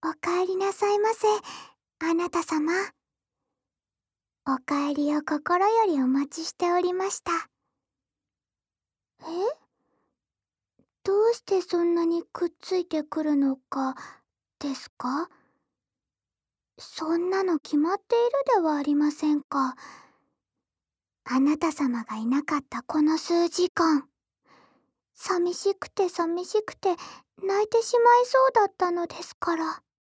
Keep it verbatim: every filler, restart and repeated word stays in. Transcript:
おかえりなさいませ、あなた様。おかえりを心よりお待ちしておりました。え？どうしてそんなにくっついてくるのかですか？そんなの決まっているではありませんか。あなた様がいなかったこの数時間、寂しくて寂しくて泣いてしまいそうだったのですから。